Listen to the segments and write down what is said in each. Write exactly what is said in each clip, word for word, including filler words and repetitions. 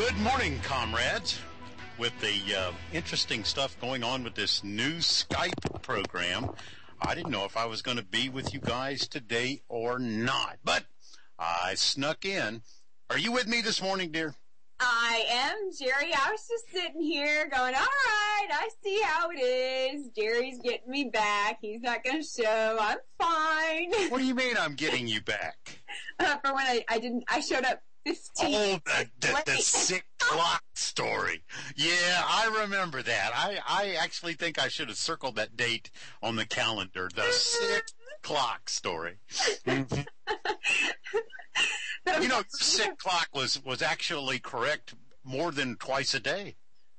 Good morning, comrades. With the uh, interesting stuff going on with this new Skype program, I didn't know if I was going to be with you guys today or not, but I snuck in. Are you with me this morning, dear? I am, Jerry. I was just sitting here going, all right, I see how it is. Jerry's getting me back. He's not going to show. I'm fine. What do you mean I'm getting you back? Uh, for when I, I didn't, I showed up fifteen Oh, the, the, the sick clock story. Yeah, I remember that. I, I actually think I should have circled that date on the calendar. The sick clock story. Mm-hmm. You know, your sick clock was, was actually correct more than twice a day.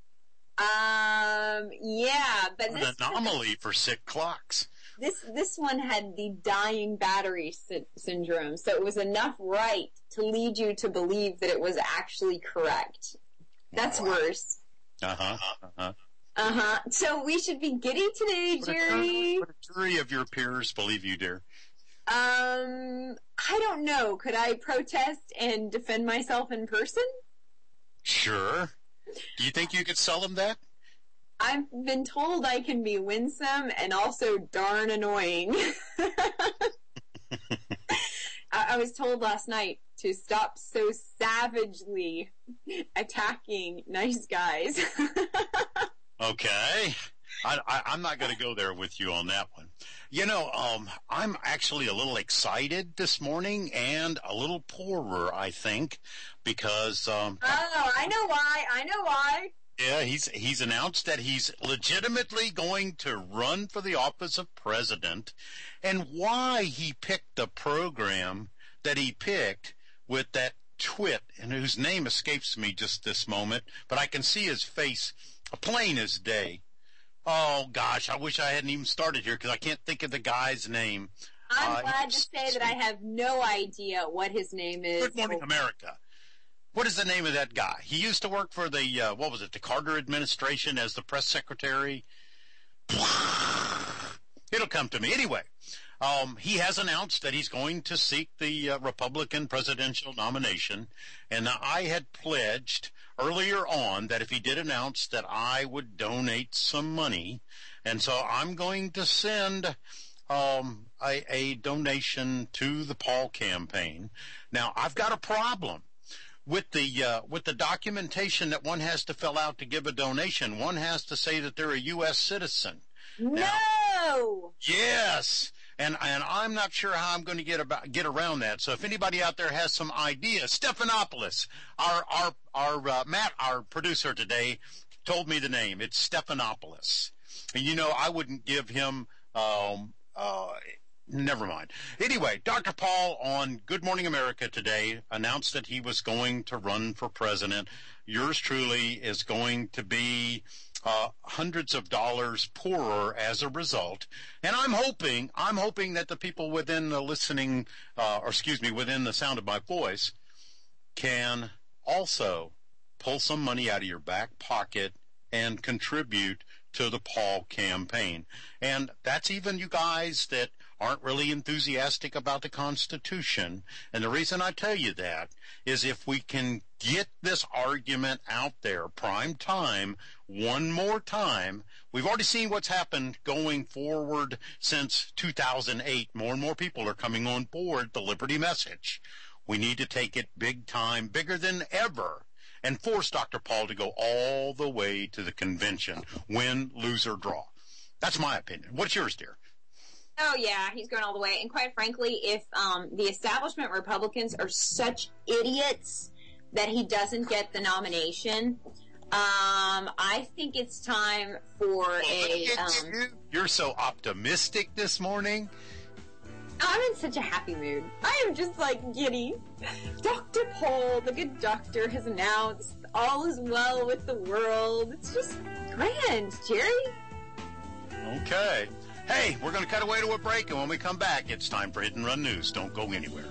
Um, yeah, but An anomaly for sick clocks. This this one had the dying battery sy- syndrome, so it was enough right to lead you to believe that it was actually correct. That's wow. worse. Uh-huh, uh-huh. Uh-huh. So we should be giddy today, Jerry. Would a jury of your peers believe you, dear? Um, I don't know. Could I protest and defend myself in person? Sure. Do you think you could sell them that? I've been told I can be winsome and also darn annoying. I, I was told last night to stop so savagely attacking nice guys. Okay. I, I, I'm not going to go there with you on that one. You know, um, I'm actually a little excited this morning and a little poorer, I think, because... Um, oh, I know why. I know why. Yeah, he's he's announced that he's legitimately going to run for the office of president, and why he picked the program that he picked with that twit, and whose name escapes me just this moment, but I can see his face plain as day. Oh, gosh, I wish I hadn't even started here because I can't think of the guy's name. I'm uh, glad to say that I have no idea what his name is. Good Morning America. What is the name of that guy? He used to work for the, uh, what was it, the Carter administration as the press secretary. It'll come to me. Anyway, um, he has announced that he's going to seek the uh, Republican presidential nomination. And I had pledged earlier on that if he did announce that I would donate some money. And so I'm going to send um, a, a donation to the Paul campaign. Now, I've got a problem. With the uh, with the documentation that one has to fill out to give a donation, one has to say that they're a U S citizen. No. Now, yes, and and I'm not sure how I'm going to get about get around that. So if anybody out there has some ideas, Stephanopoulos, our our our uh, Matt, our producer today, told me the name. It's Stephanopoulos, and you know I wouldn't give him. Um, uh, Never mind. Anyway, Doctor Paul on Good Morning America today announced that he was going to run for president. Yours truly is going to be uh, hundreds of dollars poorer as a result. And I'm hoping, I'm hoping that the people within the listening, uh, or excuse me, within the sound of my voice can also pull some money out of your back pocket and contribute to the Paul campaign. And that's even you guys that aren't really enthusiastic about the Constitution. And the reason I tell you that is if we can get this argument out there, prime time, one more time. We've already seen what's happened going forward since two thousand eight. More and more people are coming on board the Liberty message. We need to take it big time, bigger than ever, and force Doctor Paul to go all the way to the convention, win, lose, or draw. That's my opinion. What's yours, dear? Oh, yeah, he's going all the way. And quite frankly, if um, the establishment Republicans are such idiots that he doesn't get the nomination, um, I think it's time for a... Um, You're so optimistic this morning. I'm in such a happy mood. I am just like giddy. Doctor Paul, the good doctor, has announced all is well with the world. It's just grand, Jerry. Okay. Hey, we're going to cut away to a break, and when we come back, it's time for Hit and Run News. Don't go anywhere.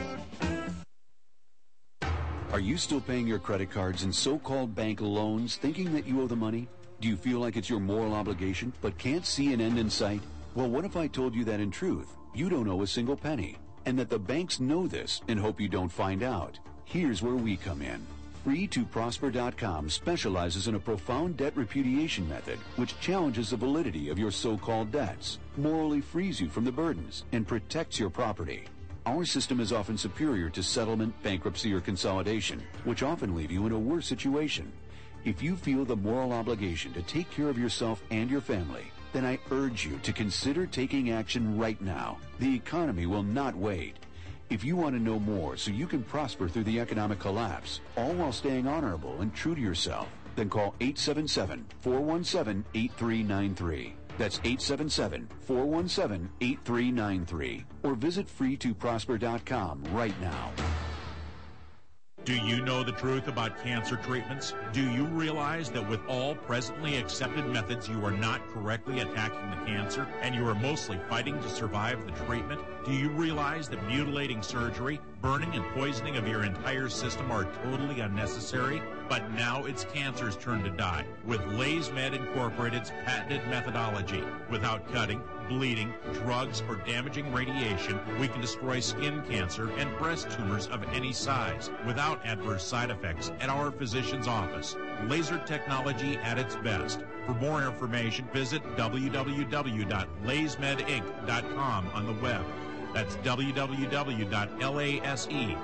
Are you still paying your credit cards and so-called bank loans thinking that you owe the money? Do you feel like it's your moral obligation but can't see an end in sight? Well, what if I told you that in truth, you don't owe a single penny, and that the banks know this and hope you don't find out? Here's where we come in. free to prosper dot com specializes in a profound debt repudiation method which challenges the validity of your so-called debts, morally frees you from the burdens, and protects your property. Our system is often superior to settlement, bankruptcy, or consolidation, which often leave you in a worse situation. If you feel the moral obligation to take care of yourself and your family, then I urge you to consider taking action right now. The economy will not wait. If you want to know more so you can prosper through the economic collapse, all while staying honorable and true to yourself, then call eight seven seven, four one seven, eight three nine three. That's eight seven seven, four one seven, eight three nine three. Or visit free to prosper dot com right now. Do you know the truth about cancer treatments? Do you realize that with all presently accepted methods, you are not correctly attacking the cancer, and you are mostly fighting to survive the treatment? Do you realize that mutilating surgery, burning and poisoning of your entire system are totally unnecessary? But now it's cancer's turn to die with LaysMed Incorporated's patented methodology. Without cutting, bleeding, drugs, or damaging radiation, we can destroy skin cancer and breast tumors of any size without adverse side effects at our physician's office. Laser technology at its best. For more information, visit w w w dot lays med inc dot com on the web. That's w w w dot lasemed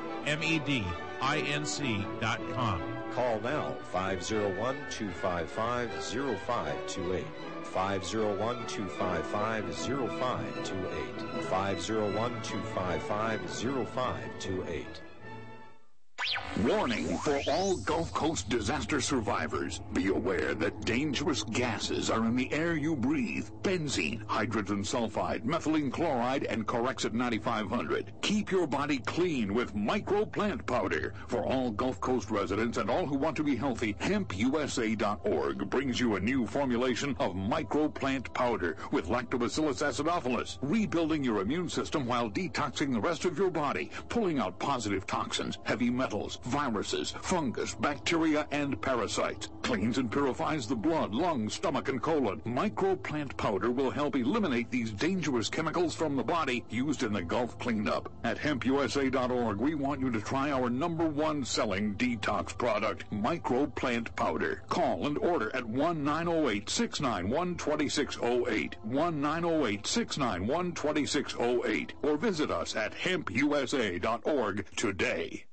inc dot com. Call now, five oh one, two five five, oh five two eight. five oh one, two five five, oh five two eight. five oh one, two five five, oh five two eight. Warning for all Gulf Coast disaster survivors. Be aware that dangerous gases are in the air you breathe. Benzene, hydrogen sulfide, methylene chloride, and Corexit ninety-five hundred. Keep your body clean with Micro Plant Powder. For all Gulf Coast residents and all who want to be healthy, hemp u s a dot org brings you a new formulation of Micro Plant Powder with Lactobacillus acidophilus, rebuilding your immune system while detoxing the rest of your body, pulling out positive toxins, heavy metals, viruses, fungus, bacteria, and parasites. Cleans and purifies the blood, lungs, stomach, and colon. Micro Plant Powder will help eliminate these dangerous chemicals from the body used in the Gulf cleanup. At hemp u s a dot org, we want you to try our number one selling detox product, Micro Plant Powder. Call and order at one nine zero eight, six nine one, two six zero eight, one nine zero eight, six nine one, two six zero eight, or visit us at hemp u s a dot org today.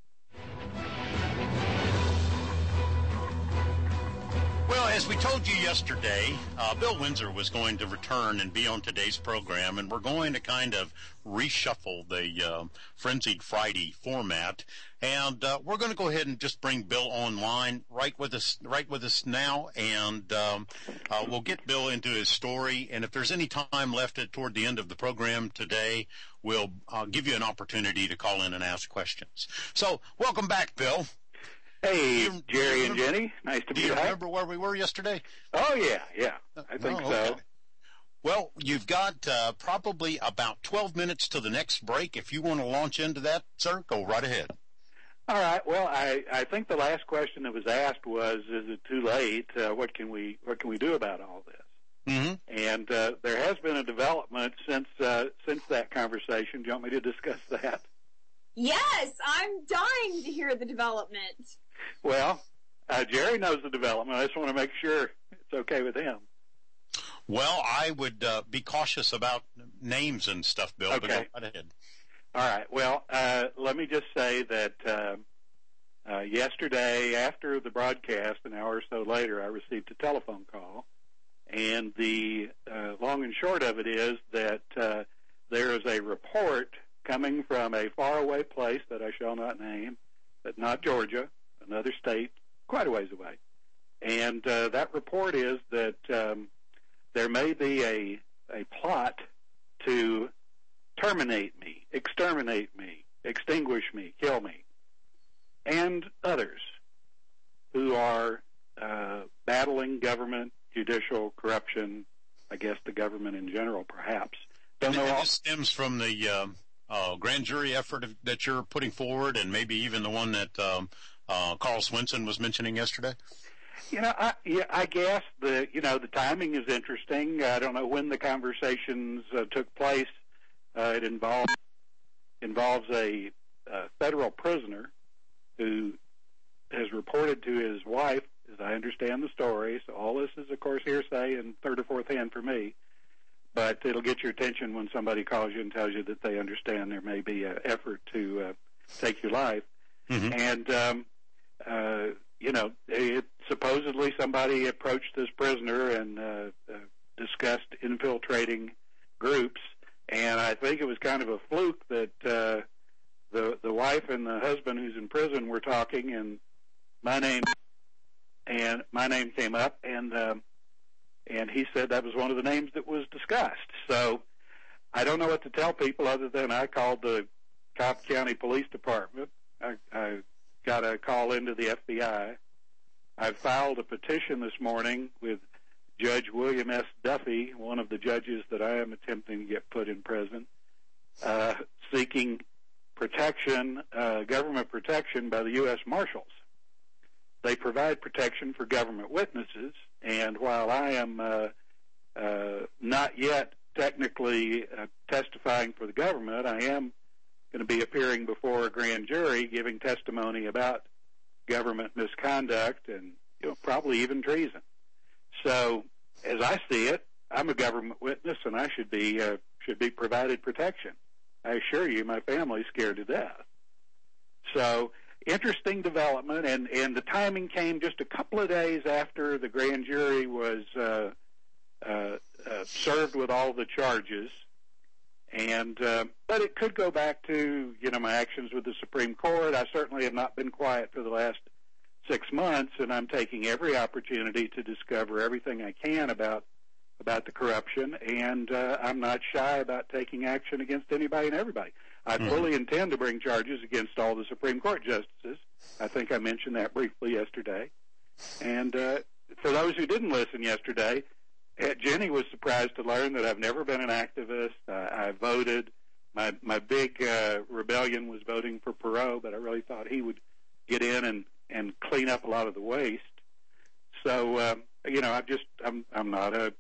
Well, as we told you yesterday, uh, Bill Windsor was going to return and be on today's program, and we're going to kind of reshuffle the uh, Frenzied Friday format, and uh, we're going to go ahead and just bring Bill online right with us, right with us now, and um, uh, we'll get Bill into his story. And if there's any time left at, toward the end of the program today, we'll uh, give you an opportunity to call in and ask questions. So, welcome back, Bill. Hey, you, Jerry you and Jenny. Nice to do be you back. remember where we were yesterday? Oh, yeah, yeah. I think oh, okay. so. Well, you've got uh, probably about twelve minutes to the next break. If you want to launch into that, sir, go right ahead. All right. Well, I, I think the last question that was asked was, is it too late? Uh, what can we what can we do about all this? Mm-hmm. And uh, there has been a development since uh, since that conversation. Do you want me to discuss that? Yes, I'm dying to hear the development. Well, uh, Jerry knows the development. I just want to make sure it's okay with him. Well, I would uh, be cautious about names and stuff, Bill. Okay. But go right ahead. All right. Well, uh, let me just say that uh, uh, yesterday, after the broadcast, an hour or so later, I received a telephone call. And the uh, long and short of it is that uh, there is a report coming from a faraway place that I shall not name, but not Georgia, another state, quite a ways away. And uh, that report is that um, there may be a, a plot to terminate me, exterminate me, extinguish me, kill me, and others who are uh, battling government, judicial corruption, I guess the government in general, perhaps. Don't and know all- this stems from the um, uh, grand jury effort that you're putting forward, and maybe even the one that um, uh, Carl Swenson was mentioning yesterday? You know, I, yeah, I guess the you know the timing is interesting. I don't know when the conversations uh, took place. Uh, it involves involves a, a federal prisoner who has reported to his wife, as I understand the story. So all this is, of course, hearsay and third or fourth hand for me. But it'll get your attention when somebody calls you and tells you that they understand there may be an effort to uh, take your life. Mm-hmm. And, um, uh, you know, it, supposedly somebody approached this prisoner and uh, uh, discussed infiltrating groups. And I think it was kind of a fluke that uh, the the wife and the husband who's in prison were talking, and my name and my name came up, and um, and he said that was one of the names that was discussed. So I don't know what to tell people other than I called the Cobb County Police Department. I, I got a call into the F B I. I filed a petition this morning with Judge William S. Duffy, one of the judges that I am attempting to get put in prison, uh, seeking protection, uh, government protection by the U S Marshals. They provide protection for government witnesses, and while I am uh, uh, not yet technically uh, testifying for the government, I am going to be appearing before a grand jury giving testimony about government misconduct and, you know, probably even treason. So, as I see it, I'm a government witness, and I should be uh, should be provided protection. I assure you, my family's scared to death. So, interesting development, and, and the timing came just a couple of days after the grand jury was uh, uh, uh, served with all the charges. And uh, but it could go back to, you know, my actions with the Supreme Court. I certainly have not been quiet for the last six months, and I'm taking every opportunity to discover everything I can about about the corruption, and uh, I'm not shy about taking action against anybody and everybody. I mm-hmm. fully intend to bring charges against all the Supreme Court justices. I think I mentioned that briefly yesterday. And uh, for those who didn't listen yesterday, Jenny was surprised to learn that I've never been an activist. Uh, I voted. My my big uh, rebellion was voting for Perot, but I really thought he would get in and, and clean up a lot of the waste. So um, you know, I'm just I'm I'm not a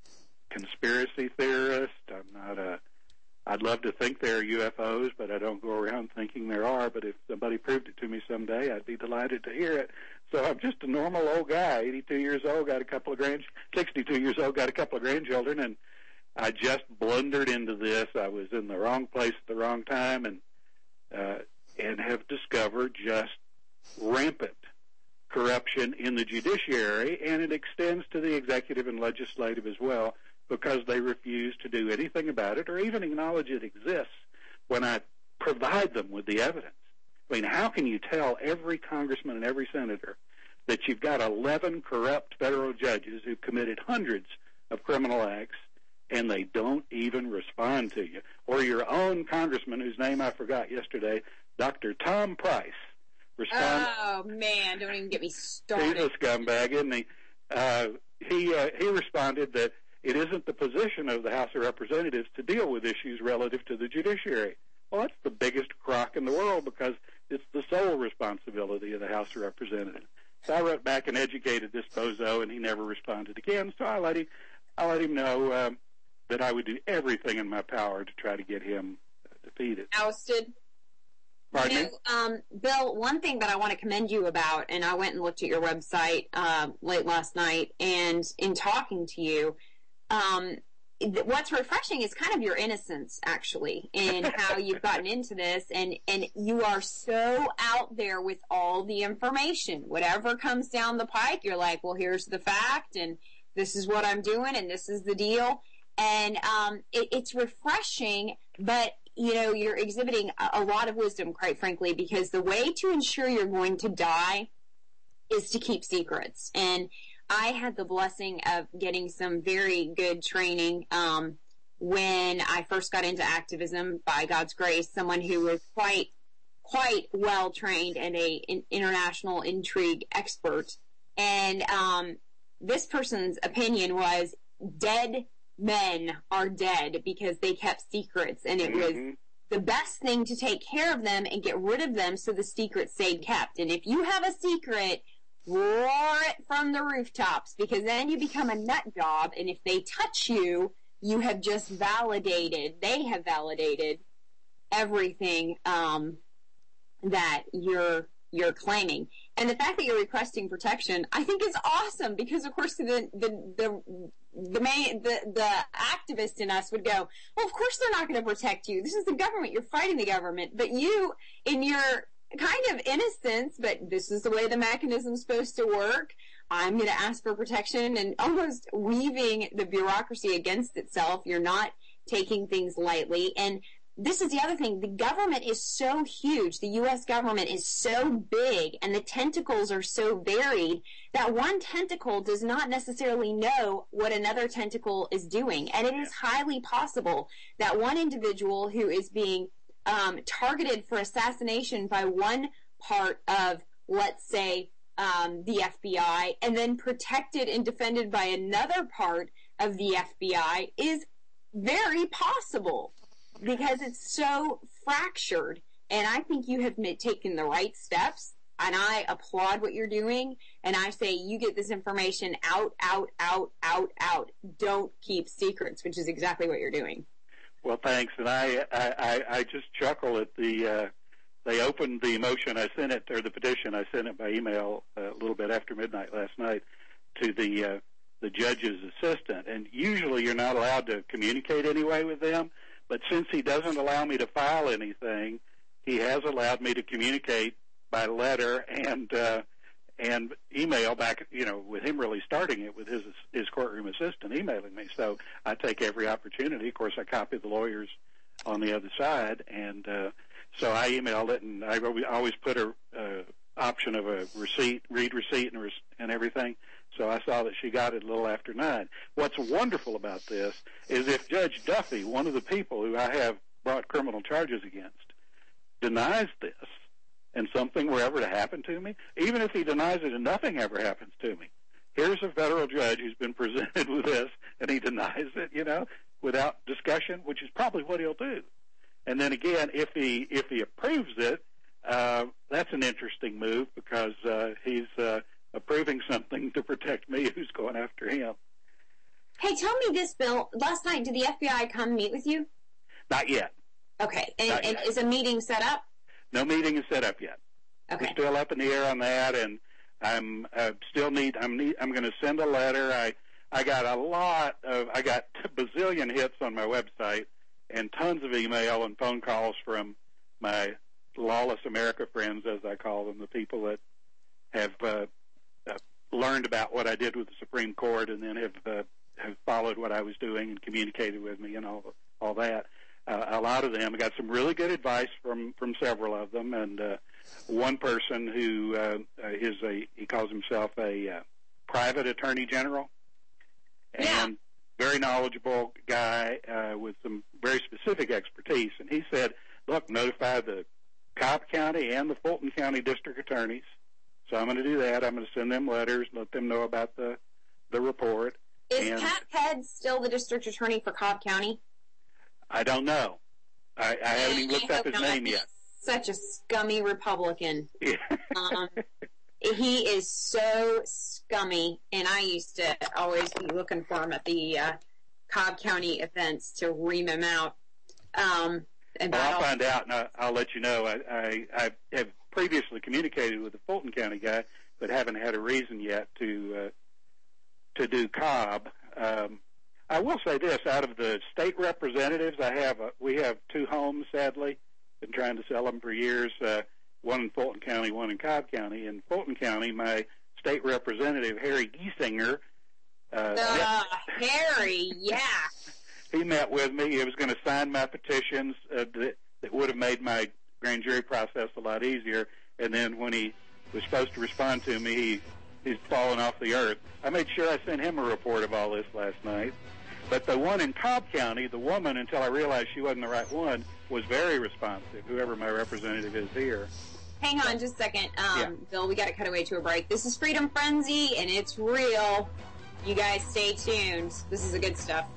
conspiracy theorist. I'm not a. I'd love to think there are U F Os, but I don't go around thinking there are. But if somebody proved it to me someday, I'd be delighted to hear it. So I'm just a normal old guy, eighty-two years old, got a couple of grand, sixty-two years old, got a couple of grandchildren, and I just blundered into this. I was in the wrong place at the wrong time, and uh, and have discovered just rampant corruption in the judiciary, and it extends to the executive and legislative as well, because they refuse to do anything about it or even acknowledge it exists when I provide them with the evidence. I mean, how can you tell every congressman and every senator that you've got eleven corrupt federal judges who've committed hundreds of criminal acts and they don't even respond to you? Or your own congressman, whose name I forgot yesterday, Doctor Tom Price. Respond- oh, man, don't even get me started. He's a scumbag, isn't he? Uh, he, uh, he responded that it isn't the position of the House of Representatives to deal with issues relative to the judiciary. Well, that's the biggest crock in the world, because it's the sole responsibility of the House of Representatives. So I wrote back and educated this bozo, and he never responded again. So I let him, I let him know um, that I would do everything in my power to try to get him defeated. Ousted. Pardon you me? know, um, Bill, one thing that I want to commend you about, and I went and looked at your website uh, late last night, and in talking to you, um, what's refreshing is kind of your innocence, actually, in how you've gotten into this, and, and you are so out there with all the information. Whatever comes down the pike, you're like, well, here's the fact, and this is what I'm doing, and this is the deal. And um, it, it's refreshing, but, you know, you're exhibiting a, a lot of wisdom, quite frankly, because the way to ensure you're going to die is to keep secrets. And I had the blessing of getting some very good training um, when I first got into activism, by God's grace, someone who was quite, quite well trained and a an international intrigue expert. And um, this person's opinion was dead men are dead because they kept secrets, and it Mm-hmm. was the best thing to take care of them and get rid of them so the secret stayed kept. And if you have a secret, roar it from the rooftops, because then you become a nut job, and if they touch you, you have just validated, they have validated everything um, that you're you're claiming. And the fact that you're requesting protection, I think is awesome because, of course, the the the the main, the, the activist in us would go, well, of course they're not going to protect you. This is the government. You're fighting the government. But you, in your kind of innocence, but this is the way the mechanism's supposed to work, I'm going to ask for protection, and almost weaving the bureaucracy against itself. You're not taking things lightly. And this is the other thing. The government is so huge. The U S government is so big, and the tentacles are so varied that one tentacle does not necessarily know what another tentacle is doing. And it is highly possible that one individual who is being um, targeted for assassination by one part of, let's say, um, the F B I, and then protected and defended by another part of the F B I is very possible. Because it's so fractured, and I think you have taken the right steps, and I applaud what you're doing, and I say you get this information out, out, out, out, out. Don't keep secrets, which is exactly what you're doing. Well, thanks, and I I, I just chuckle at the, uh, they opened the motion, I sent it, or the petition, I sent it by email a little bit after midnight last night to the, uh, the judge's assistant, and usually you're not allowed to communicate anyway with them. But since he doesn't allow me to file anything, he has allowed me to communicate by letter and uh, and email back, you know, with him really starting it with his his courtroom assistant emailing me. So I take every opportunity. Of course, I copy the lawyers on the other side. And uh, so I emailed it, and I always put a uh, option of a receipt, read receipt and, and everything. So I saw that she got it a little after nine. What's wonderful about this is if Judge Duffy, one of the people who I have brought criminal charges against, denies this and something were ever to happen to me, even if he denies it and nothing ever happens to me, here's a federal judge who's been presented with this and he denies it, you know, without discussion, which is probably what he'll do. And then again, if he if he approves it, uh, that's an interesting move because uh, he's uh, approving something to protect me who's going after him. Hey, tell me this, Bill. Last night, did the F B I come meet with you? Not yet. Okay. And, Not and yet. Is a meeting set up? No meeting is set up yet. Okay. We're still up in the air on that, and I'm uh, still need. I'm need, I'm going to send a letter. I I got a lot of. I got a bazillion hits on my website, and tons of email and phone calls from my lawless America friends, as I call them, the people that have uh, uh, learned about what I did with the Supreme Court, and then have uh, have followed what I was doing and communicated with me and all all that. Uh, a lot of them. I got some really good advice from, from several of them, and uh, one person who uh, is a he calls himself a uh, private attorney general, and yeah. very knowledgeable guy uh, with some very specific expertise. And he said, "Look, notify the Cobb County and the Fulton County district attorneys." So I'm going to do that. I'm going to send them letters, let them know about the the report. Is and Pat Head still the district attorney for Cobb County? I don't know. I, I haven't even looked I up his not. name He's yet. Such a scummy Republican. Yeah. um, he is so scummy, and I used to always be looking for him at the uh, Cobb County events to ream him out. Um, and Well, I'll find out, and I'll, I'll let you know. I, I, I have previously communicated with the Fulton County guy, but haven't had a reason yet to uh, to do Cobb. Um, I will say this: out of the state representatives, I have a, we have two homes. Sadly, been trying to sell them for years. Uh, one in Fulton County, one in Cobb County. In Fulton County, my state representative Harry Giesinger. Uh, uh, Harry, yeah. He met with me. He was going to sign my petitions uh, that, that would have made my grand jury process a lot easier. And then when he was supposed to respond to me, he, he's fallen off the earth. I made sure I sent him a report of all this last night. But the one in Cobb County, the woman, until I realized she wasn't the right one, was very responsive, whoever my representative is here. Hang on just a second. Um, Yeah. Bill, we got to cut away to a break. This is Freedom Frenzy, and it's real. You guys stay tuned. This is the good stuff.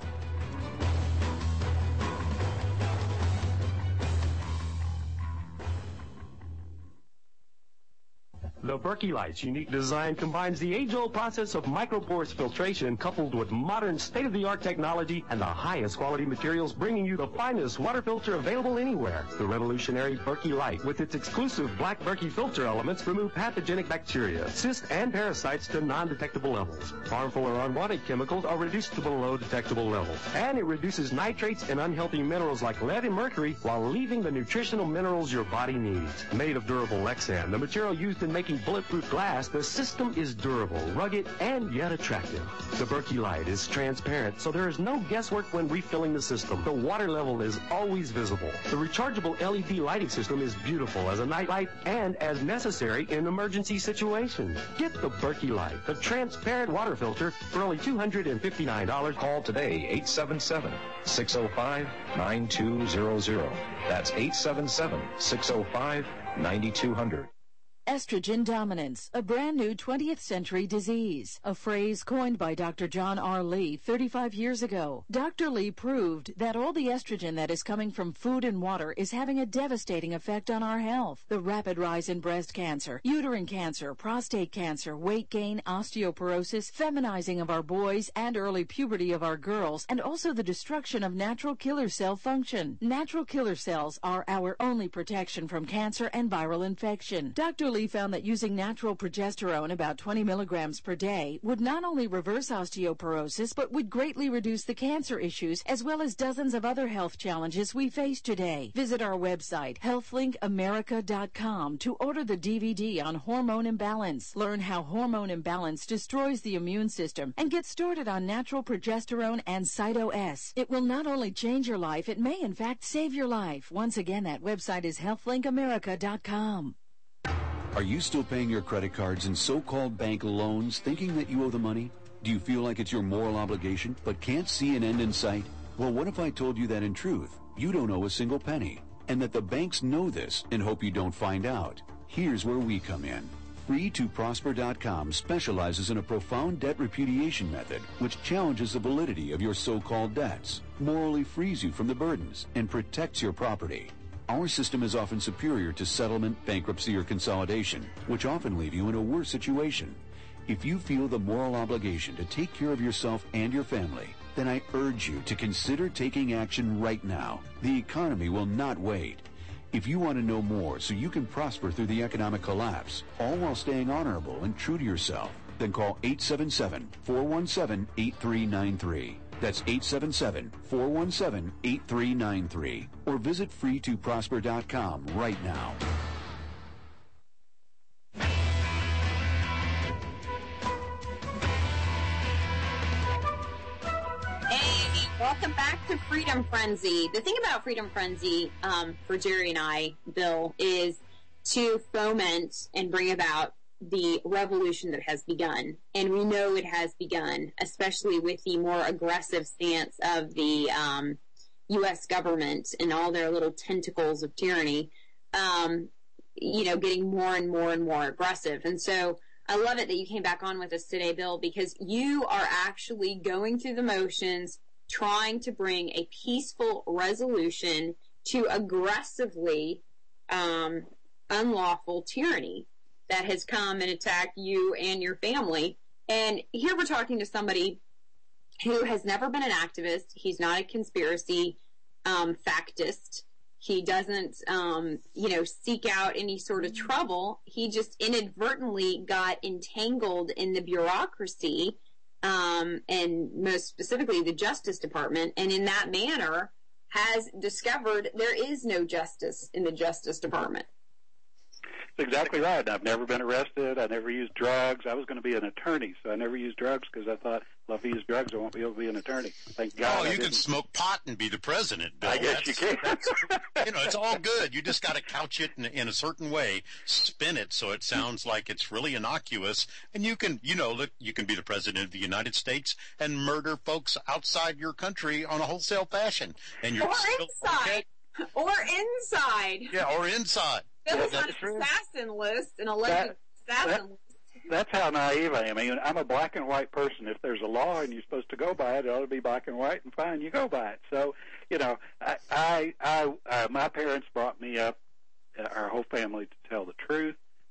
The Berkey Light's unique design combines the age-old process of micropores filtration coupled with modern state-of-the-art technology and the highest quality materials, bringing you the finest water filter available anywhere. The revolutionary Berkey Light, with its exclusive black Berkey filter elements, remove pathogenic bacteria, cysts, and parasites to non-detectable levels. Harmful or unwanted chemicals are reduced to below detectable levels. And it reduces nitrates and unhealthy minerals like lead and mercury while leaving the nutritional minerals your body needs. Made of durable Lexan, the material used in making bulletproof glass, the system is durable, rugged, and yet attractive. The Berkey Light is transparent, so there is no guesswork when refilling the system. The water level is always visible. The rechargeable L E D lighting system is beautiful as a night light and as necessary in emergency situations. Get the Berkey Light, the transparent water filter, for only two hundred fifty-nine dollars. Call today, eight seven seven, six oh five, nine two zero zero. That's eight seven seven, six oh five, nine two hundred. Estrogen dominance, a brand new twentieth century disease, a phrase coined by Doctor John R. Lee thirty-five years ago. Doctor Lee proved that all the estrogen that is coming from food and water is having a devastating effect on our health. The rapid rise in breast cancer, uterine cancer, prostate cancer, weight gain, osteoporosis, feminizing of our boys, and early puberty of our girls, and also the destruction of natural killer cell function. Natural killer cells are our only protection from cancer and viral infection. Doctor Lee found that using natural progesterone, about twenty milligrams per day, would not only reverse osteoporosis, but would greatly reduce the cancer issues as well as dozens of other health challenges we face today. Visit our website, health link america dot com, to order the D V D on hormone imbalance. Learn how hormone imbalance destroys the immune system and get started on natural progesterone and Cyto-S. It will not only change your life, it may in fact save your life. Once again, that website is health link america dot com. Are you still paying your credit cards and so-called bank loans thinking that you owe the money? Do you feel like it's your moral obligation but can't see an end in sight? Well, what if I told you that in truth, you don't owe a single penny, and that the banks know this and hope you don't find out? Here's where we come in. free to prosper dot com specializes in a profound debt repudiation method which challenges the validity of your so-called debts, morally frees you from the burdens, and protects your property. Our system is often superior to settlement, bankruptcy, or consolidation, which often leave you in a worse situation. If you feel the moral obligation to take care of yourself and your family, then I urge you to consider taking action right now. The economy will not wait. If you want to know more so you can prosper through the economic collapse, all while staying honorable and true to yourself, then call eight seven seven, four one seven, eight three nine three. That's eight seven seven, four one seven, eight three nine three. Or visit free to prosper dot com right now. Hey, welcome back to Freedom Frenzy. The thing about Freedom Frenzy, um, for Jerry and I, Bill, is to foment and bring about the revolution that has begun. And we know it has begun, especially with the more aggressive stance of the um, U S government and all their little tentacles of tyranny, um, you know, getting more and more and more aggressive. And so I love it that you came back on with us today, Bill, because you are actually going through the motions, trying to bring a peaceful resolution to aggressively um, unlawful tyranny that has come and attacked you and your family. And here we're talking to somebody who has never been an activist. He's not a conspiracy um, factist. He doesn't, um, you know, seek out any sort of trouble. He just inadvertently got entangled in the bureaucracy, um, and most specifically the Justice Department, and in that manner has discovered there is no justice in the Justice Department. That's exactly right. I've never been arrested. I never used drugs. I was going to be an attorney, so I never used drugs because I thought, well, if I use drugs, I won't be able to be an attorney. Thank God. Oh, I you didn't. can smoke pot and be the president, Bill. I guess that's, you can. That's, you know, it's all good. You just got to couch it in, in a certain way, spin it so it sounds like it's really innocuous, and you can, you know, look, you can be the president of the United States and murder folks outside your country on a wholesale fashion, and you're or still inside, okay. or inside. Yeah, or inside. Bill's Yeah, on that's true. an assassin list, an alleged That- assassin that- list. That's how naive I am. I mean, I'm a black and white person. If there's a law and you're supposed to go by it, it ought to be black and white, and fine, you go by it. So, you know, I, I, I uh, my parents brought me up, uh, our whole family, to tell the truth.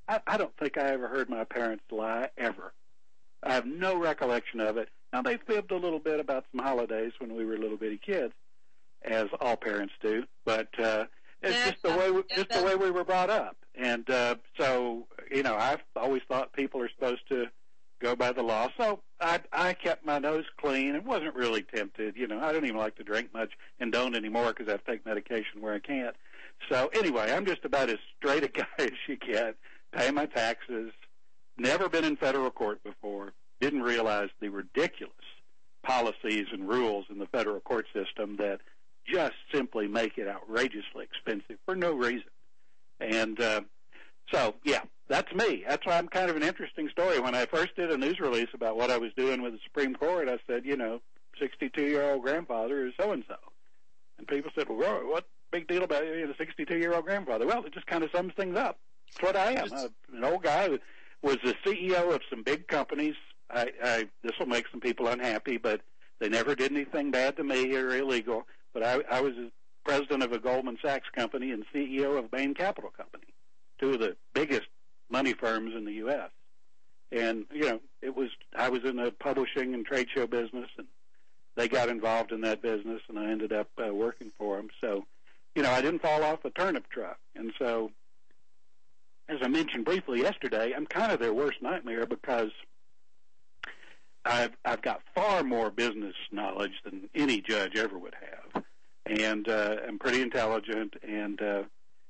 I, I don't think I ever heard my parents lie, ever. I have no recollection of it. Now, they fibbed a little bit about some holidays when we were little bitty kids, as all parents do, but uh, it's yeah, just the way we, just the way we were brought up. And uh, so, you know, I've always thought people are supposed to go by the law. So I, I kept my nose clean and wasn't really tempted. You know, I don't even like to drink much and don't anymore because I have to take medication where I can't. So anyway, I'm just about as straight a guy as you get, pay my taxes, never been in federal court before, didn't realize the ridiculous policies and rules in the federal court system that just simply make it outrageously expensive for no reason. And uh, so, yeah, that's me. That's why I'm kind of an interesting story. When I first did a news release about what I was doing with the Supreme Court, I said, you know, sixty-two-year-old grandfather is so-and-so. And people said, well, Roy, what big deal about you, the sixty-two-year-old grandfather? Well, it just kind of sums things up. That's what I am. I'm an old guy who was the C E O of some big companies. I, I this will make some people unhappy, but they never did anything bad to me or illegal. But I, I was president of a Goldman Sachs company and C E O of Bain Capital Company, two of the biggest money firms in the U S And, you know, it was I was in the publishing and trade show business, and they got involved in that business, and I ended up uh, working for them. So, you know, I didn't fall off a turnip truck. And so, as I mentioned briefly yesterday, I'm kind of their worst nightmare because I've, I've got far more business knowledge than any judge ever would have. And uh, I'm pretty intelligent, and uh,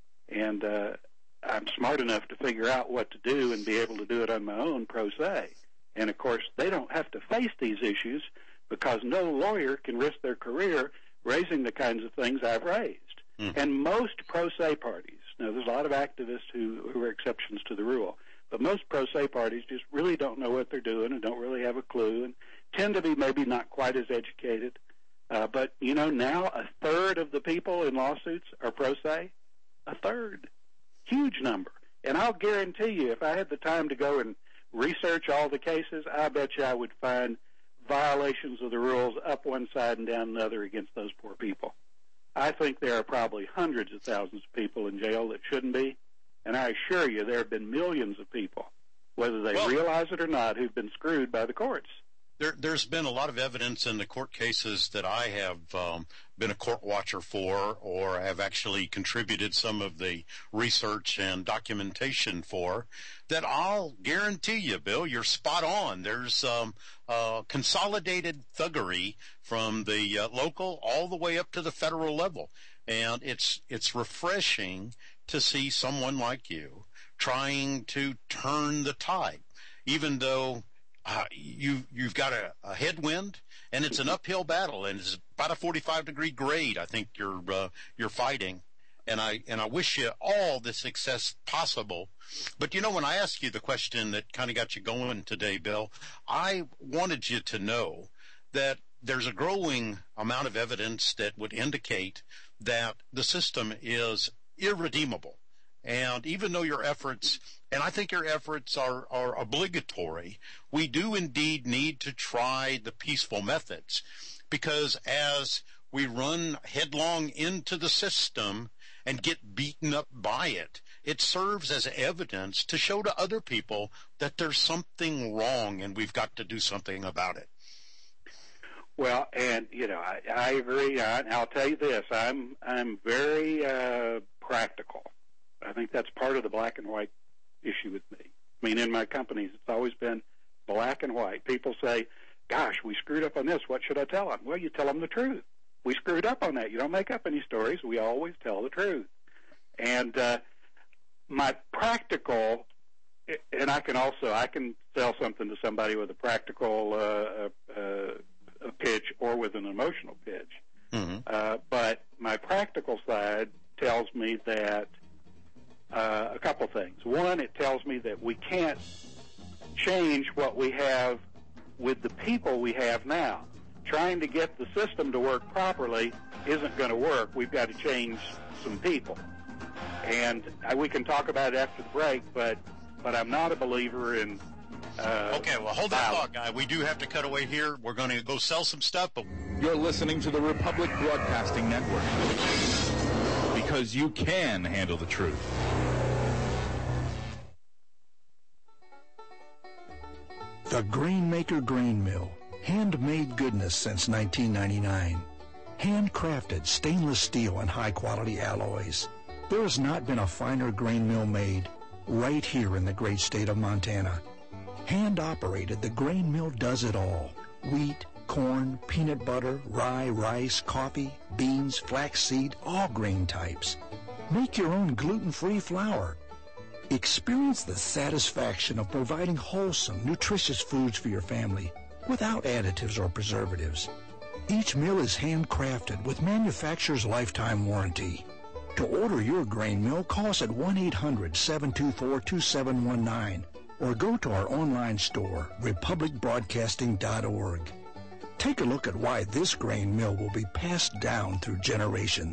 and uh, I'm smart enough to figure out what to do and be able to do it on my own pro se. And, of course, they don't have to face these issues because no lawyer can risk their career raising the kinds of things I've raised. Mm. And most pro se parties, now there's a lot of activists who, who are exceptions to the rule, but most pro se parties just really don't know what they're doing and don't really have a clue and tend to be maybe not quite as educated. Uh, but, you know, now a third of the people in lawsuits are pro se. A third. Huge number. And I'll guarantee you, if I had the time to go and research all the cases, I bet you I would find violations of the rules up one side and down another against those poor people. I think there are probably hundreds of thousands of people in jail that shouldn't be. And I assure you there have been millions of people, whether they well, realize it or not, who've been screwed by the courts. There, there's been a lot of evidence in the court cases that I have um, been a court watcher for, or have actually contributed some of the research and documentation for, that I'll guarantee you, Bill, you're spot on. There's um, uh, consolidated thuggery from the uh, local all the way up to the federal level. And it's it's refreshing to see someone like you trying to turn the tide, even though Uh, you, you've got a, a headwind, and it's an uphill battle, and it's about a forty-five degree grade. I think you're uh, you're fighting, and I and I wish you all the success possible. But you know, when I asked you the question that kind of got you going today, Bill, I wanted you to know that there's a growing amount of evidence that would indicate that the system is irredeemable. And even though your efforts, and I think your efforts are, are obligatory, we do indeed need to try the peaceful methods, because as we run headlong into the system and get beaten up by it, it serves as evidence to show to other people that there's something wrong and we've got to do something about it. Well, and, you know, I, I agree. I, I'll tell you this. I'm, I'm very uh, practical. I think that's part of the black and white issue with me. I mean, in my companies, it's always been black and white. People say, gosh, we screwed up on this. What should I tell them? Well, you tell them the truth. We screwed up on that. You don't make up any stories. We always tell the truth. And uh, my practical, and I can also, I can sell something to somebody with a practical uh, uh, a pitch or with an emotional pitch. Mm-hmm. Uh, but my practical side tells me that Uh, a couple things. One, it tells me that we can't change what we have with the people we have now. Trying to get the system to work properly isn't going to work. We've got to change some people. And uh, we can talk about it after the break, but but I'm not a believer in uh, Okay, well, hold that thought, guy. We do have to cut away here. We're going to go sell some stuff. But you're listening to the Republic Broadcasting Network, because you can handle the truth. The Grainmaker Grain Mill. Handmade goodness since nineteen ninety-nine. Handcrafted stainless steel and high-quality alloys. There has not been a finer grain mill made right here in the great state of Montana. Hand-operated, the grain mill does it all. Wheat, corn, peanut butter, rye, rice, coffee, beans, flaxseed, all grain types. Make your own gluten-free flour. Experience the satisfaction of providing wholesome, nutritious foods for your family without additives or preservatives. Each mill is handcrafted with manufacturer's lifetime warranty. To order your grain mill, call us at one eight hundred, seven two four, two seven one nine or go to our online store, republic broadcasting dot org. Take a look at why this grain mill will be passed down through generation.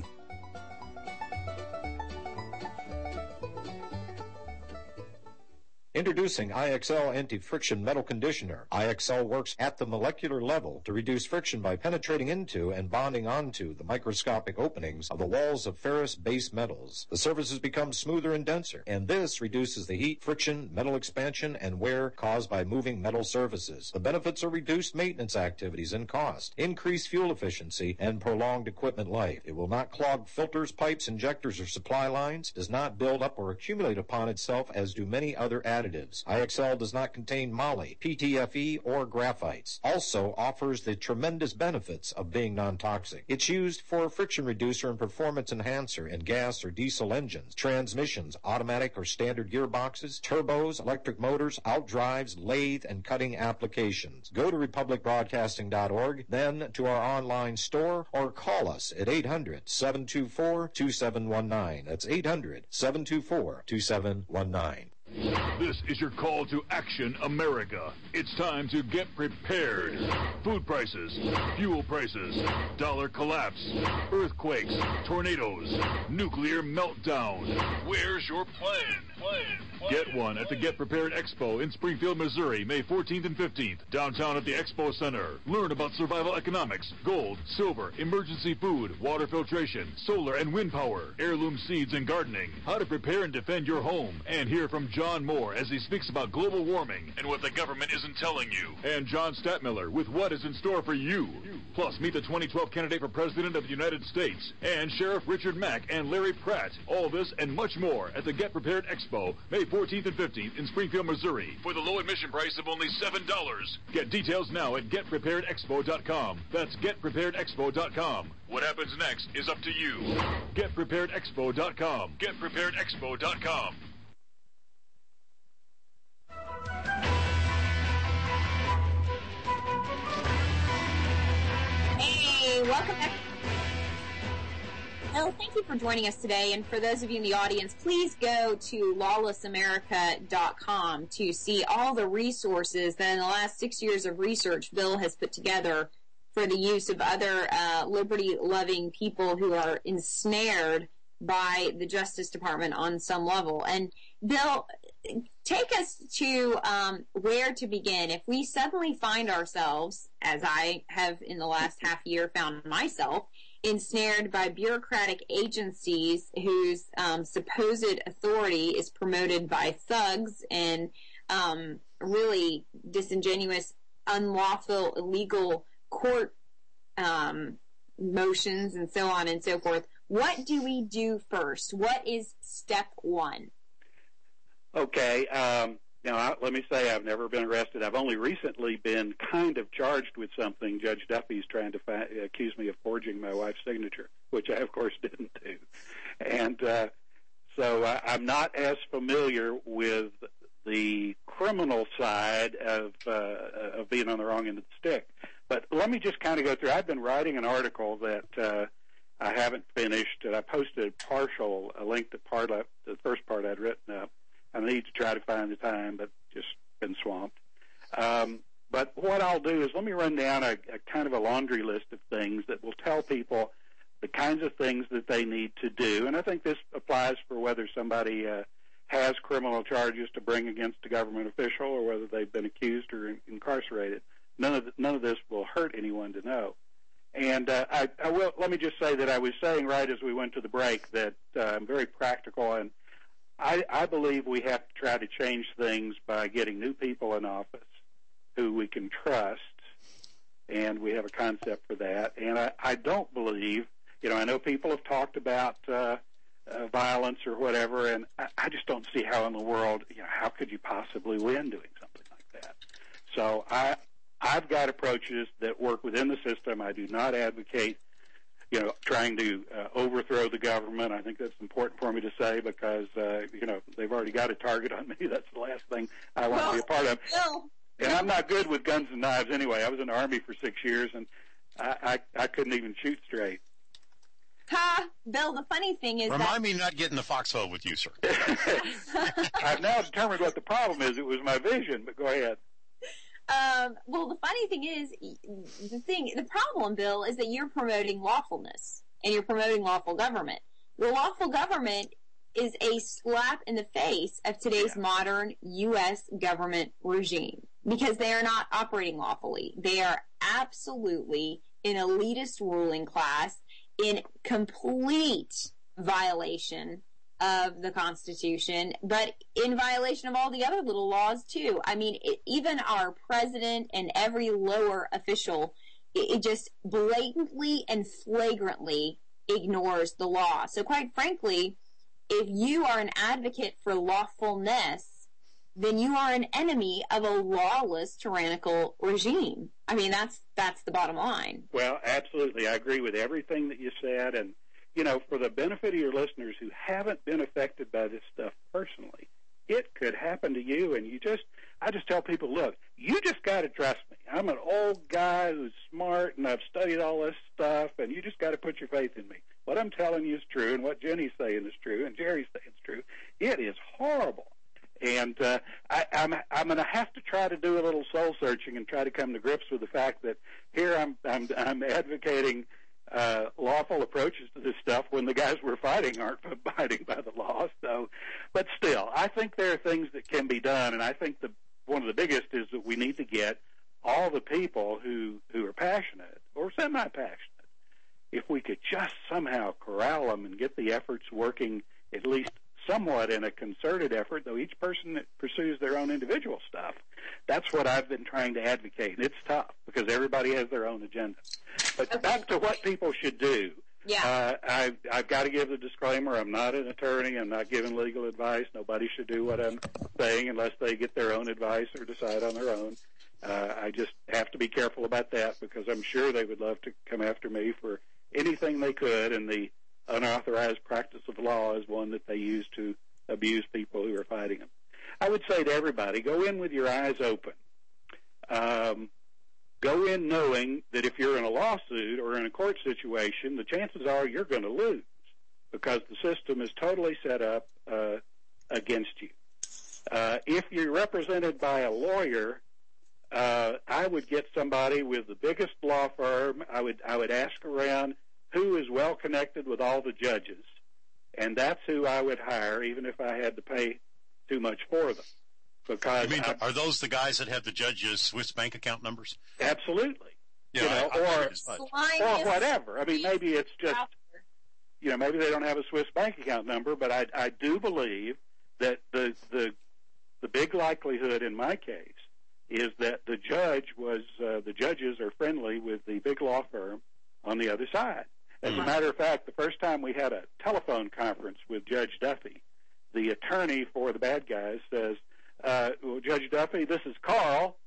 Introducing I X L Anti-Friction Metal Conditioner. I X L works at the molecular level to reduce friction by penetrating into and bonding onto the microscopic openings of the walls of ferrous base metals. The surfaces become smoother and denser, and this reduces the heat, friction, metal expansion, and wear caused by moving metal surfaces. The benefits are reduced maintenance activities and cost, increased fuel efficiency, and prolonged equipment life. It will not clog filters, pipes, injectors, or supply lines, does not build up or accumulate upon itself as do many other additives. I X L does not contain moly, P T F E, or graphites. Also offers the tremendous benefits of being non-toxic. It's used for friction reducer and performance enhancer in gas or diesel engines, transmissions, automatic or standard gearboxes, turbos, electric motors, outdrives, lathe, and cutting applications. Go to republic broadcasting dot org, then to our online store, or call us at eight hundred, seven two four, two seven one nine. That's eight hundred, seven two four, two seven one nine. This is your call to action, America. It's time to get prepared. Food prices, fuel prices, dollar collapse, earthquakes, tornadoes, nuclear meltdown. Where's your plan? Plan. Get one at the Get Prepared Expo in Springfield, Missouri, May fourteenth and fifteenth, downtown at the Expo Center. Learn about survival economics, gold, silver, emergency food, water filtration, solar and wind power, heirloom seeds and gardening, how to prepare and defend your home, and hear from John Moore as he speaks about global warming and what the government isn't telling you. And John Statmiller with what is in store for you. Plus, meet the twenty twelve candidate for President of the United States and Sheriff Richard Mack and Larry Pratt. All this and much more at the Get Prepared Expo, May fourteenth and fifteenth in Springfield, Missouri, for the low admission price of only seven dollars. Get details now at get prepared expo dot com. That's get prepared expo dot com. What happens next is up to you. get prepared expo dot com. get prepared expo dot com. Hey, welcome back. Well, thank you for joining us today, and for those of you in the audience, please go to lawless america dot com to see all the resources that in the last six years of research Bill has put together for the use of other uh, liberty-loving people who are ensnared by the Justice Department on some level. And Bill, take us to um, where to begin. If we suddenly find ourselves, as I have in the last half year found myself, ensnared by bureaucratic agencies whose um, supposed authority is promoted by thugs and um, really disingenuous, unlawful, illegal court um, motions and so on and so forth. What do we do first? What is step one? Okay. Um, now, I, let me say I've never been arrested. I've only recently been kind of charged with something. Judge Duffy's trying to fi- accuse me of forging my wife's signature, which I, of course, didn't do. And uh, so I, I'm not as familiar with the criminal side of, uh, of being on the wrong end of the stick. But let me just kind of go through. I've been writing an article that uh, I haven't finished, and I posted a partial, a link to part of the first part I'd written up. I need to try to find the time, but just been swamped. Um, but what I'll do is let me run down a, a kind of a laundry list of things that will tell people the kinds of things that they need to do. And I think this applies for whether somebody uh, has criminal charges to bring against a government official or whether they've been accused or in, incarcerated. None of the, none of this will hurt anyone to know. And uh, I, I will. Let me just say that I was saying right as we went to the break that uh, I'm very practical, and I, I believe we have to try to change things by getting new people in office. who we can trust, and we have a concept for that. And I, I don't believe, you know, I know people have talked about uh, uh, violence or whatever, and I, I just don't see how in the world, you know, how could you possibly win doing something like that? So I, I've got approaches that work within the system. I do not advocate, you know, trying to uh, overthrow the government. I think that's important for me to say because, uh, you know, they've already got a target on me. That's the last thing I want well, to be a part of. Bill, and I'm not good with guns and knives anyway. I was in the Army for six years, and I, I, I couldn't even shoot straight. Ha! Bill, the funny thing is Remind that... me not get in the foxhole with you, sir. I've now determined what the problem is. It was my vision, but go ahead. Um, well, the funny thing is, the thing, the problem, Bill, is that you're promoting lawfulness, and you're promoting lawful government. The lawful government is a slap in the face of today's yeah. modern U S government regime, because they are not operating lawfully. They are absolutely an elitist ruling class in complete violation of the Constitution, but in violation of all the other little laws, too. I mean, it, even our president and every lower official, it, it just blatantly and flagrantly ignores the law. So quite frankly, if you are an advocate for lawfulness, then you are an enemy of a lawless, tyrannical regime. I mean, that's that's the bottom line. Well, absolutely. I agree with everything that you said, and you know, for the benefit of your listeners who haven't been affected by this stuff personally, it could happen to you. And you just, I just tell people, look, you just got to trust me. I'm an old guy who's smart, and I've studied all this stuff, and you just got to put your faith in me. What I'm telling you is true, and what Jenny's saying is true, and Jerry's saying is true. It is horrible. And uh, I, I'm, I'm going to have to try to do a little soul searching and try to come to grips with the fact that here I'm, I'm, I'm advocating Uh, lawful approaches to this stuff when the guys we're fighting aren't abiding by the law. So, but still, I think there are things that can be done, and I think the one of the biggest is that we need to get all the people who who are passionate or semi-passionate. If we could just somehow corral them and get the efforts working, at least somewhat in a concerted effort, though each person pursues their own individual stuff. That's what I've been trying to advocate, and it's tough because everybody has their own agenda. But okay. Back to what people should do. Yeah. Uh, I've, I've got to give the disclaimer. I'm not an attorney. I'm not giving legal advice. Nobody should do what I'm saying unless they get their own advice or decide on their own. Uh, I just have to be careful about that because I'm sure they would love to come after me for anything they could, and the unauthorized practice of law is one that they use to abuse people who are fighting them. I would say to everybody, go in with your eyes open. Um, go in knowing that if you're in a lawsuit or in a court situation, the chances are you're going to lose because the system is totally set up uh, against you. Uh, if you're represented by a lawyer, uh, I would get somebody with the biggest law firm. I would I would ask around who is well connected with all the judges, and that's who I would hire, even if I had to pay too much for them. Because you mean, I, are those the guys that have the judges' Swiss bank account numbers? Absolutely. Yeah, you know, I, I or or whatever. I mean, maybe it's just, you know, maybe they don't have a Swiss bank account number, but I I do believe that the the the big likelihood in my case is that the judge was uh, the judges are friendly with the big law firm on the other side. As mm-hmm. a matter of fact, the first time we had a telephone conference with Judge Duffy, the attorney for the bad guys says, uh, well, Judge Duffy, this is Carl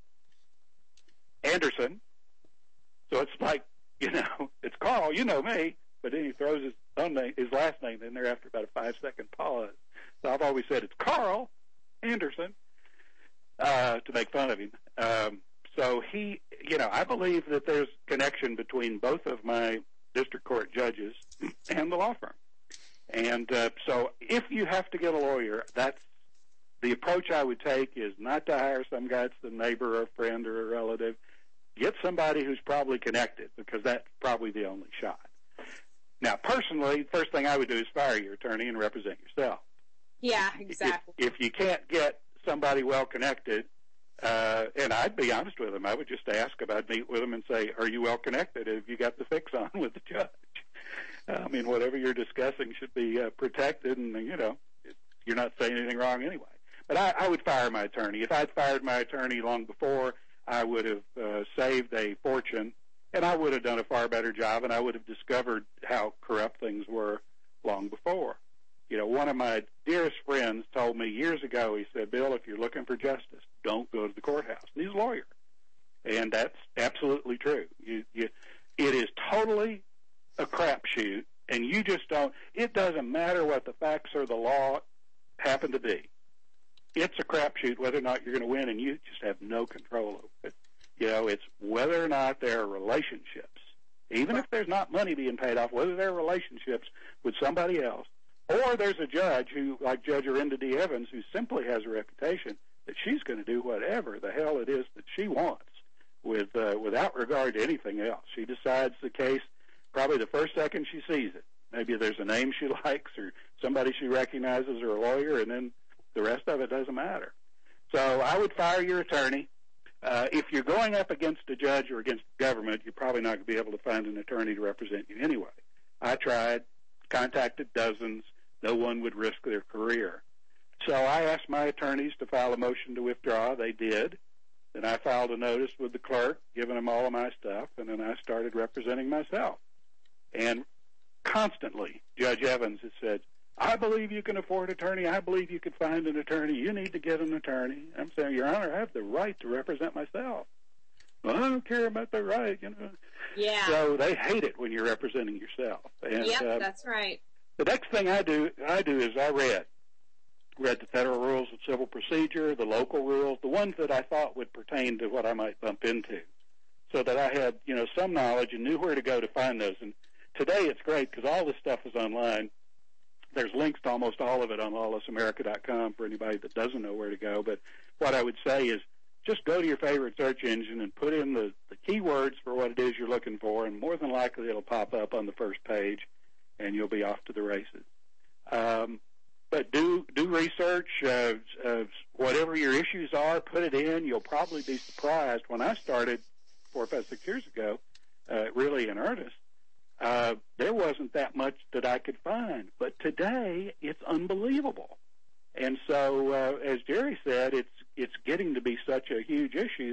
Anderson. So it's like, you know, it's Carl, you know me, but then he throws his own name, his last name in there after about a five-second pause. So I've always said it's Carl Anderson uh, to make fun of him. Um, so he, you know, I believe that there's connection between both of my district court judges and the law firm. And uh, so if you have to get a lawyer, that's the approach I would take is not to hire some guy that's the neighbor or a friend or a relative. Get somebody who's probably connected because that's probably the only shot. Now, personally, the first thing I would do is fire your attorney and represent yourself. Yeah, exactly. If, if you can't get somebody well connected, uh, and I'd be honest with them, I would just ask about meet with them and say, are you well connected? Have you got the fix on with the judge? I mean, whatever you're discussing should be uh, protected, and, you know, you're not saying anything wrong anyway. But I, I would fire my attorney. If I'd fired my attorney long before, I would have uh, saved a fortune, and I would have done a far better job, and I would have discovered how corrupt things were long before. You know, one of my dearest friends told me years ago, he said, Bill, if you're looking for justice, don't go to the courthouse. And he's a lawyer. And that's absolutely true. You, you, it is totally a crapshoot, and you just don't, it doesn't matter what the facts or the law happen to be. It's a crapshoot whether or not you're going to win, and you just have no control over it. You know, it's whether or not there are relationships, even if there's not money being paid off, whether there are relationships with somebody else, or there's a judge who, like Judge Orinda D. Evans, who simply has a reputation that she's going to do whatever the hell it is that she wants with uh, without regard to anything else. She decides the case probably the first second she sees it. Maybe there's a name she likes or somebody she recognizes or a lawyer, and then the rest of it doesn't matter. So I would fire your attorney. Uh, if you're going up against a judge or against the government, you're probably not going to be able to find an attorney to represent you anyway. I tried, contacted dozens. No one would risk their career. So I asked my attorneys to file a motion to withdraw. They did. Then I filed a notice with the clerk, giving them all of my stuff, and then I started representing myself. And constantly, Judge Evans has said, I believe you can afford an attorney. I believe you can find an attorney. You need to get an attorney. I'm saying, Your Honor, I have the right to represent myself. Well, I don't care about the right, you know. Yeah. So they hate it when you're representing yourself. And, yep, uh, that's right. The next thing I do, I do is I read. Read the federal rules of civil procedure, the local rules, the ones that I thought would pertain to what I might bump into, so that I had, you know, some knowledge and knew where to go to find those. And today it's great because all this stuff is online. There's links to almost all of it on lawless america dot com for anybody that doesn't know where to go. But what I would say is just go to your favorite search engine and put in the, the keywords for what it is you're looking for, and more than likely it'll pop up on the first page, and you'll be off to the races. Um, but do do research. Uh, uh, whatever your issues are, put it in. You'll probably be surprised. When I started four or five, six years ago, uh, really in earnest, uh, there wasn't that much that I could find. But today, it's unbelievable. And so, uh, as Jerry said, it's it's getting to be such a huge issue.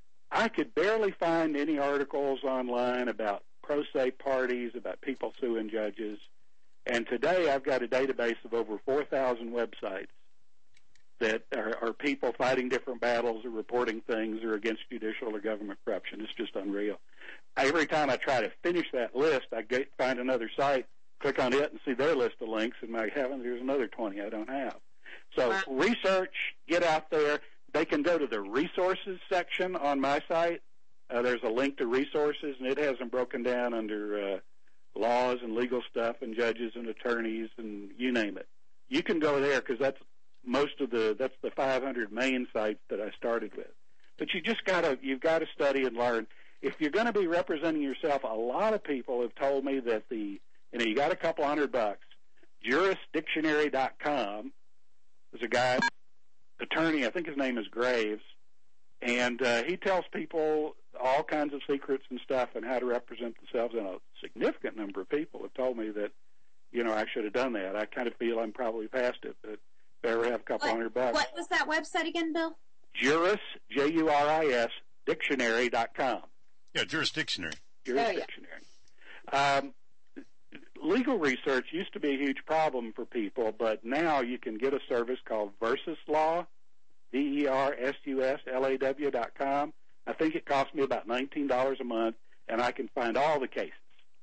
I could barely find any articles online about pro se parties, about people suing judges. And today I've got a database of over four thousand websites that are, are people fighting different battles or reporting things or against judicial or government corruption. It's just unreal. Every time I try to finish that list, I get, find another site, click on it, and see their list of links, and my heavens, there's another twenty I don't have. So research, get out there. They can go to the resources section on my site. Uh, there's a link to resources, and it has them broken down under uh, laws and legal stuff and judges and attorneys and you name it. You can go there because that's most of the that's the five hundred main sites that I started with. But you just gotta you've got to study and learn. If you're going to be representing yourself, a lot of people have told me that the you know you got a couple hundred bucks. Juris Dictionary dot com. There's a guy, attorney, I think his name is Graves, and uh, he tells people all kinds of secrets and stuff and how to represent themselves. And a significant number of people have told me that, you know, I should have done that. I kind of feel I'm probably past it, but if I ever have a couple what, hundred bucks. What was that website again, Bill? Juris, J U R I S, Dictionary dot com. Yeah, Juris Dictionary. Juris oh, Dictionary. Yeah. Um, legal research used to be a huge problem for people, but now you can get a service called Versus Law, V E R S U S L A W dot com. I think it costs me about nineteen dollars a month, and I can find all the cases.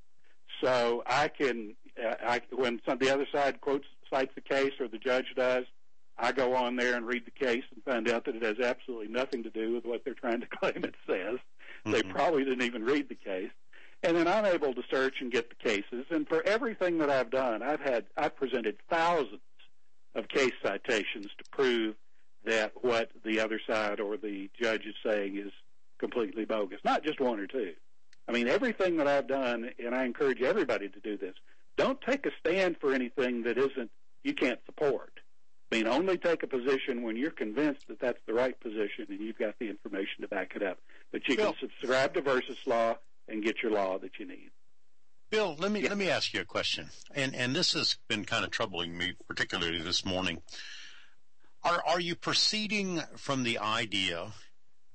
So I can, uh, I, when some, the other side quotes, cites the case or the judge does, I go on there and read the case and find out that it has absolutely nothing to do with what they're trying to claim it says. Mm-hmm. They probably didn't even read the case. And then I'm able to search and get the cases. And for everything that I've done, I've had, I've presented thousands of case citations to prove that what the other side or the judge is saying is completely bogus. Not just one or two. I mean, everything that I've done, and I encourage everybody to do this, don't take a stand for anything that isn't, you can't support. I mean, only take a position when you're convinced that that's the right position and you've got the information to back it up. But you Bill, can subscribe to Versus Law and get your law that you need. Bill, let me yeah. let me ask you a question, and and this has been kind of troubling me, particularly this morning. Are are you proceeding from the idea,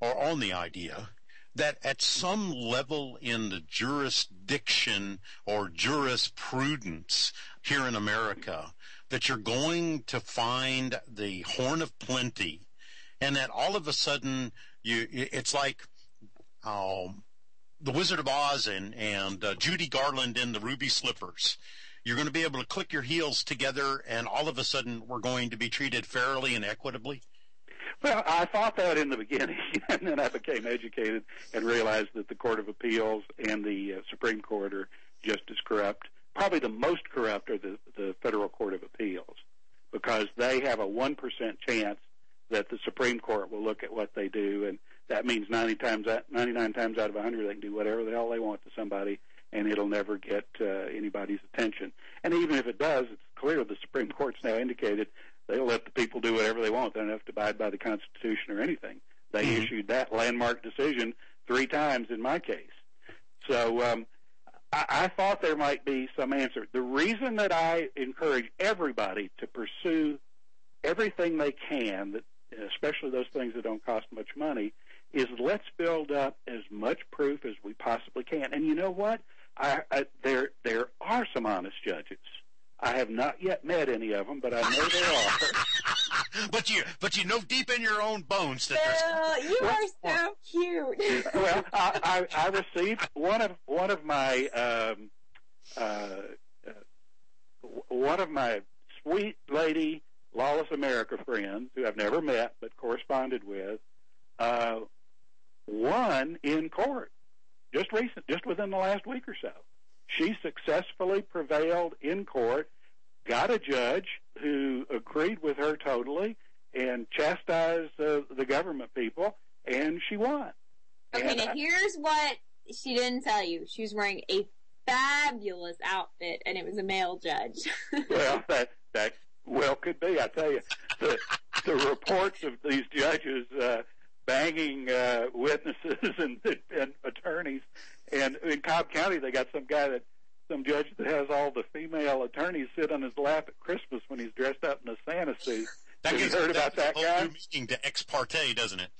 or on the idea that at some level in the jurisdiction or jurisprudence here in America, that you're going to find the horn of plenty, and that all of a sudden you it's like um, the Wizard of Oz and, and uh, Judy Garland in the Ruby Slippers. You're going to be able to click your heels together, and all of a sudden we're going to be treated fairly and equitably? Well, I thought that in the beginning, and then I became educated and realized that the Court of Appeals and the uh, Supreme Court are just as corrupt. Probably the most corrupt are the, the Federal Court of Appeals, because they have a one percent chance that the Supreme Court will look at what they do, and that means ninety times, ninety-nine times out of one hundred they can do whatever the hell they want to somebody, and it'll never get uh, anybody's attention. And even if it does, it's clear the Supreme Court's now indicated they'll let the people do whatever they want. They don't have to abide by the Constitution or anything. They mm-hmm. issued that landmark decision three times in my case. So um, I, I thought there might be some answer. The reason that I encourage everybody to pursue everything they can, that, especially those things that don't cost much money, is let's build up as much proof as we possibly can. And you know what? I, I, there there are some honest judges. I have not yet met any of them, but I know there are. but you, but you know deep in your own bones that Bill, there's. you are so cute. Well, I, I, I received one of one of my um, uh, uh, one of my sweet lady Lawless America friends, who I've never met but corresponded with, uh, won in court just recent, just within the last week or so. She successfully prevailed in court, got a judge who agreed with her totally and chastised uh, the government people, and she won. Okay, and now I, here's what she didn't tell you. She was wearing a fabulous outfit, and it was a male judge. Well, that, that well could be. I tell you, the, the reports of these judges uh, banging uh, witnesses and, and attorneys. And in Cobb County, they got some guy that, some judge that has all the female attorneys sit on his lap at Christmas when he's dressed up in a Santa suit. That Have you gives, heard about that guy? Meaning to ex parte, doesn't it?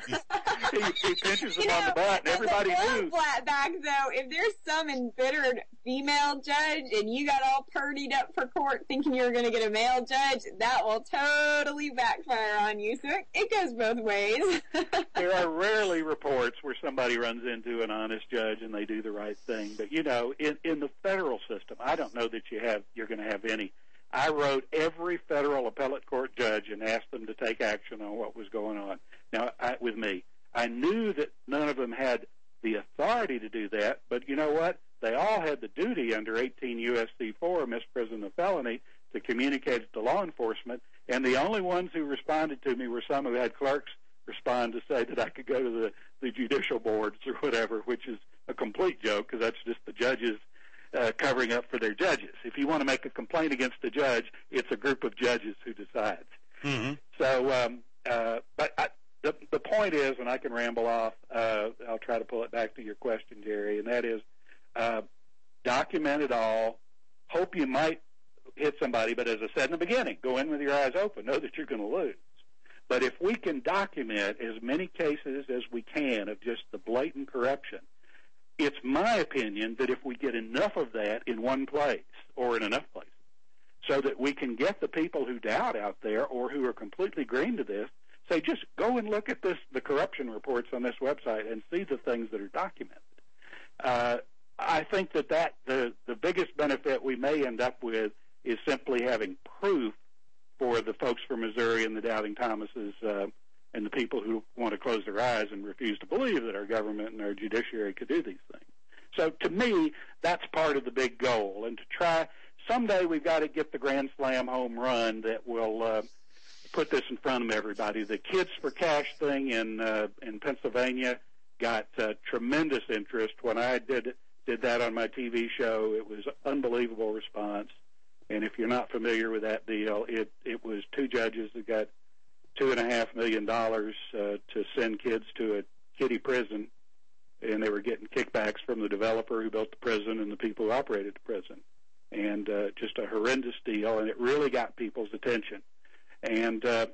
he, he pinches You him know, on the butt, and everybody knew. Flat back though, if there's some embittered female judge and you got all purdied up for court thinking you're going to get a male judge, that will totally backfire on you. So it, it goes both ways. There are rarely reports where somebody runs into an honest judge and they do the right thing. But you know, in in the federal system, I don't know that you have you're going to have any. I wrote every federal appellate court judge and asked them to take action on what was going on. Now, I, with me, I knew that none of them had the authority to do that, but you know what? They all had the duty under eighteen U S C four, misprision of felony, to communicate to law enforcement, and the only ones who responded to me were some who had clerks respond to say that I could go to the, the judicial boards or whatever, which is a complete joke because that's just the judges Uh, covering up for their judges. If you want to make a complaint against a judge, it's a group of judges who decides. Mm-hmm. So, um, uh, but I, the the point is, and I can ramble off. Uh, I'll try to pull it back to your question, Jerry, and that is, uh, document it all. Hope you might hit somebody, but as I said in the beginning, go in with your eyes open. Know that you're going to lose. But if we can document as many cases as we can of just the blatant corruption, it's my opinion that if we get enough of that in one place or in enough places so that we can get the people who doubt out there or who are completely green to this, say just go and look at this, the corruption reports on this website and see the things that are documented. Uh, I think that, that the, the biggest benefit we may end up with is simply having proof for the folks from Missouri and the Doubting Thomases uh, and the people who want to close their eyes and refuse to believe that our government and our judiciary could do these things. So to me, that's part of the big goal. And to try, someday we've got to get the Grand Slam home run that will uh, put this in front of everybody. The Kids for Cash thing in uh, in Pennsylvania got uh, tremendous interest. When I did did that on my T V show, it was an unbelievable response. And if you're not familiar with that deal, it, it was two judges that got two and a half million dollars uh, to send kids to a kiddie prison, and they were getting kickbacks from the developer who built the prison and the people who operated the prison, and uh, just a horrendous deal, and it really got people's attention. And uh,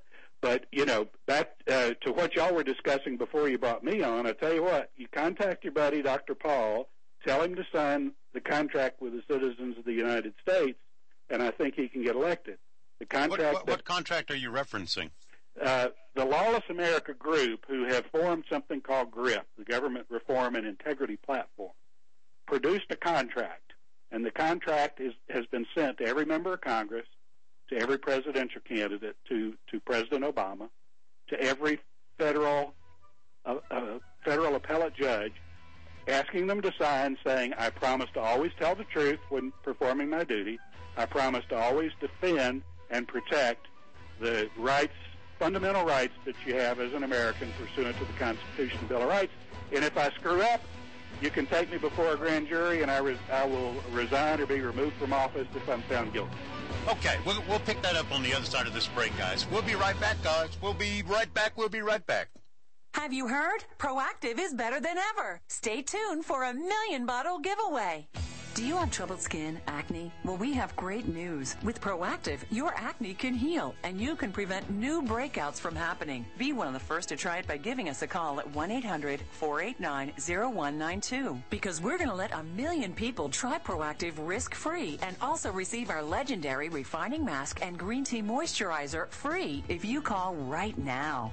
But, you know, back uh, to what y'all were discussing before you brought me on, I tell you what, you contact your buddy, Doctor Paul, tell him to sign the contract with the citizens of the United States, and I think he can get elected. The contract. What, what, what contract are you referencing? Uh, the Lawless America Group, who have formed something called GRIP, the Government Reform and Integrity Platform, produced a contract, and the contract is, has been sent to every member of Congress, to every presidential candidate, to, to President Obama, to every federal uh, uh, federal appellate judge, asking them to sign saying, I promise to always tell the truth when performing my duty. I promise to always defend and protect the rights, fundamental rights that you have as an American pursuant to the Constitution and Bill of Rights. And if I screw up, you can take me before a grand jury, and I, res- I will resign or be removed from office if I'm found guilty. Okay, we'll, we'll pick that up on the other side of this break, guys. We'll be right back, guys. We'll be right back. We'll be right back. Have you heard? Proactiv is better than ever. Stay tuned for a million bottle giveaway. Do you have troubled skin, acne? Well, we have great news. With Proactiv, your acne can heal, and you can prevent new breakouts from happening. Be one of the first to try it by giving us a call at one eight hundred, four eight nine, zero one nine two. Because we're going to let a million people try Proactiv risk-free and also receive our legendary refining mask and green tea moisturizer free if you call right now.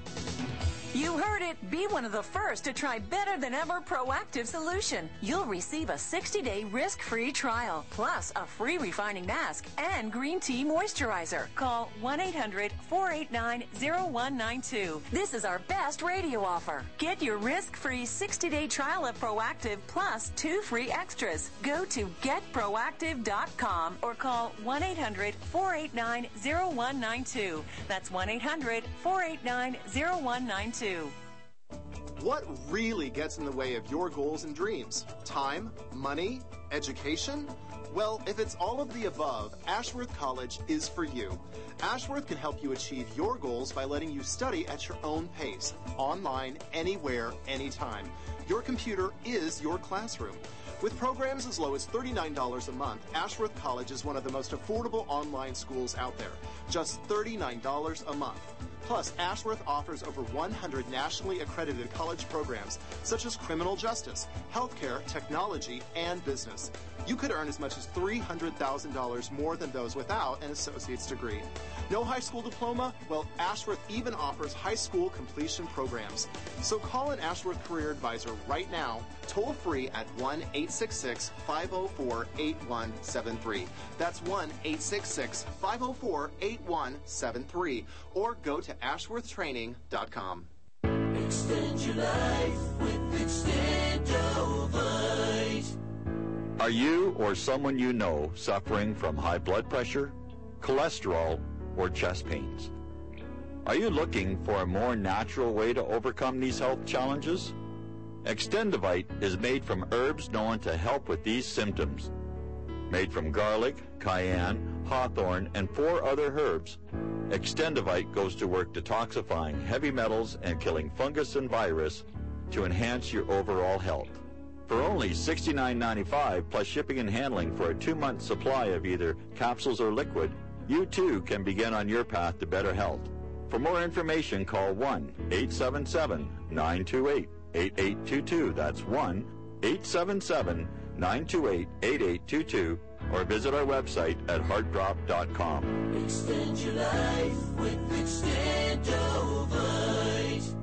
You heard it. Be one of the first to try better than ever Proactiv solution. You'll receive a sixty-day risk-free trial, plus a free refining mask and green tea moisturizer. Call one eight hundred, four eight nine, zero one nine two. This is our best radio offer. Get your risk-free sixty-day trial of Proactiv plus two free extras. Go to get proactiv dot com or call one eight hundred, four eight nine, zero one nine two. That's one eight hundred, four eight nine, zero one nine two. What really gets in the way of your goals and dreams? Time? Money? Education? Well, if it's all of the above, Ashworth College is for you. Ashworth can help you achieve your goals by letting you study at your own pace, online, anywhere, anytime. Your computer is your classroom. With programs as low as thirty-nine dollars a month, Ashworth College is one of the most affordable online schools out there. Just thirty-nine dollars a month. Plus, Ashworth offers over one hundred nationally accredited college programs, such as criminal justice, healthcare, technology, and business. You could earn as much as three hundred thousand dollars more than those without an associate's degree. No high school diploma? Well, Ashworth even offers high school completion programs. So call an Ashworth Career Advisor right now, toll free at one eight six six, five zero four, eight one seven three. That's one eight six six, five zero four, eight one seven three. Or go to ashworth training dot com. Extend your life with Extendovite. Are you or someone you know suffering from high blood pressure, cholesterol, or chest pains? Are you looking for a more natural way to overcome these health challenges? Extendovite is made from herbs known to help with these symptoms. Made from garlic, cayenne, hawthorn, and four other herbs, Extendovite goes to work detoxifying heavy metals and killing fungus and virus to enhance your overall health. For only sixty-nine ninety-five plus shipping and handling for a two-month supply of either capsules or liquid, you too can begin on your path to better health. For more information, call one eight seven seven, nine two eight, eight eight two two. That's one eight seven seven, nine two eight, eight eight two two, or visit our website at heart drop dot com. Extend your life with Extendovite.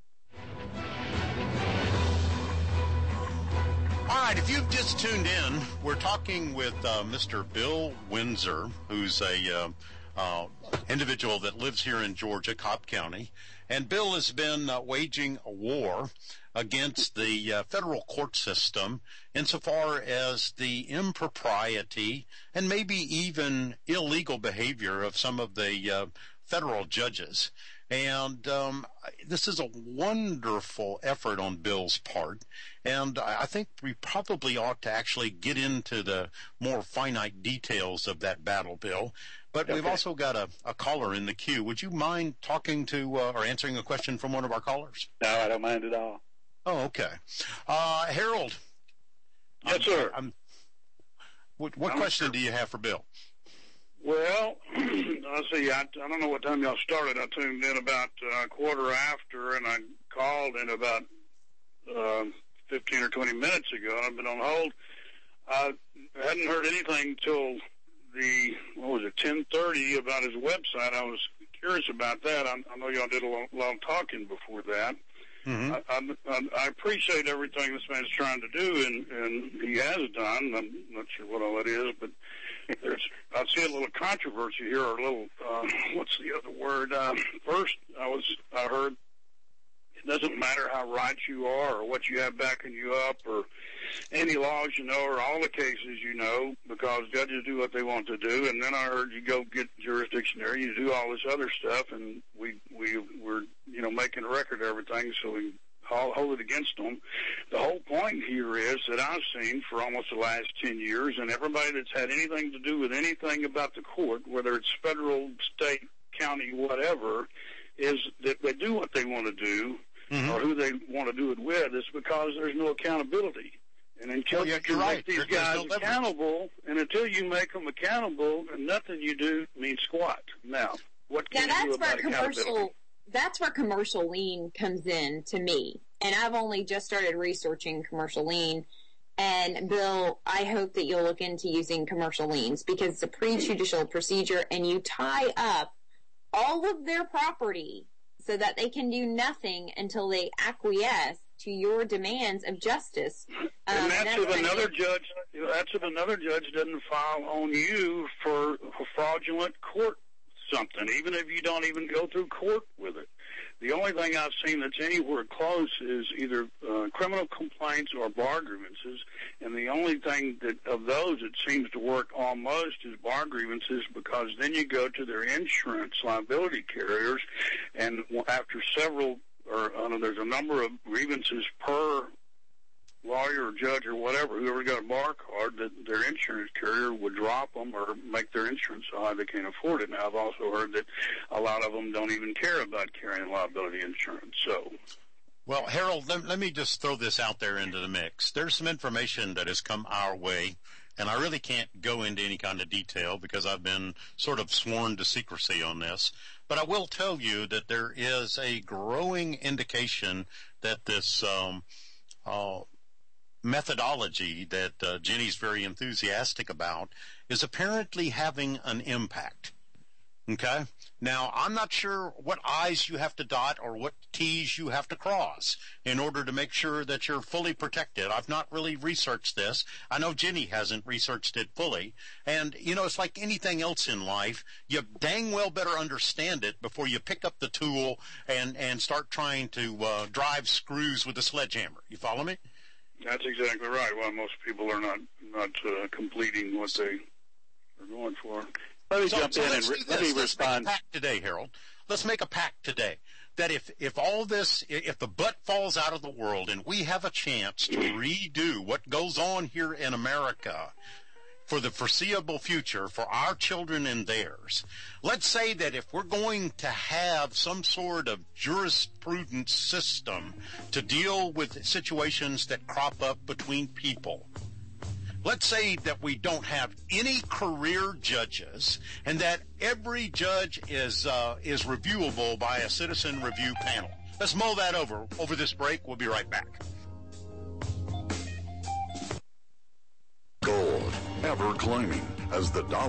All right, if you've just tuned in, we're talking with uh, Mister Bill Windsor, who's a uh, uh, individual that lives here in Georgia, Cobb County. And Bill has been uh, waging a war against the uh, federal court system insofar as the impropriety and maybe even illegal behavior of some of the uh, federal judges. And um, this is a wonderful effort on Bill's part. And I think we probably ought to actually get into the more finite details of that battle, Bill. But okay. We've also got a, a caller in the queue. Would you mind talking to uh, or answering a question from one of our callers? No, I don't mind at all. Oh, okay. Uh, Harold. Yes, I'm, sir. I'm, what what I'm question sure. do you have for Bill? Well, I see. I, I don't know what time y'all started. I tuned in about uh, a quarter after, and I called in about uh, fifteen or twenty minutes ago. I've been on hold. I hadn't heard anything till the, what was it, ten thirty about his website. I was curious about that. I, I know y'all did a long, long talking before that. Mm-hmm. I, I, I appreciate everything this man's trying to do, and, and he has done. I'm not sure what all it is, but there's, I see a little controversy here, or a little, uh, what's the other word? Uh, first, I was, I heard it doesn't matter how right you are or what you have backing you up or any laws you know or all the cases you know, because judges do what they want to do. And then I heard you go get jurisdiction there, you do all this other stuff, and we we were you know making a record of everything, so we hold, hold it against them. The whole point here is that I've seen for almost the last ten years, and everybody that's had anything to do with anything about the court, whether it's federal, state, county, whatever, is that they do what they want to do. Mm-hmm. Or who they want to do it with, is because there's no accountability. And until well, yeah, you right. make these there, guys no accountable, and until you make them accountable, and nothing you do means squat. Now, what can now, you do about accountability? That's where commercial lien comes in to me. And I've only just started researching commercial lien. And, Bill, I hope that you'll look into using commercial liens, because it's a prejudicial procedure, and you tie up all of their property so that they can do nothing until they acquiesce to your demands of justice. Um, and that's, and that's if another judge. That's if another judge doesn't file on you for, for fraudulent court something, even if you don't even go through court with it. The only thing I've seen that's anywhere close is either uh, criminal complaints or bar grievances, and the only thing that of those that seems to work almost is bar grievances, because then you go to their insurance liability carriers, and after several, or uh, there's a number of grievances per lawyer or judge or whatever, whoever got a bar card, that their insurance carrier would drop them or make their insurance so high they can't afford it. Now, I've also heard that a lot of them don't even care about carrying liability insurance. So, well, Harold, let, let me just throw this out there into the mix. There's some information that has come our way, and I really can't go into any kind of detail because I've been sort of sworn to secrecy on this. But I will tell you that there is a growing indication that this um, uh, methodology that uh, Jenny's very enthusiastic about is apparently having an impact. Okay? Now, I'm not sure what I's you have to dot or what T's you have to cross in order to make sure that you're fully protected. I've not really researched this. I know Jenny hasn't researched it fully. And, you know, it's like anything else in life. You dang well better understand it before you pick up the tool and, and start trying to uh, drive screws with a sledgehammer. You follow me? That's exactly right. Well, most people are not, not uh, completing what they are going for. Let me so, jump so in and re- let me let's respond. Make a pact today, Harold. Let's make a pact today that if, if all this, if the butt falls out of the world and we have a chance to redo what goes on here in America for the foreseeable future for our children and theirs, let's say that if we're going to have some sort of jurisprudence system to deal with situations that crop up between people, let's say that we don't have any career judges and that every judge is uh, is reviewable by a citizen review panel. Let's mull that over. Over this break, we'll be right back. Gold, ever climbing as the dollar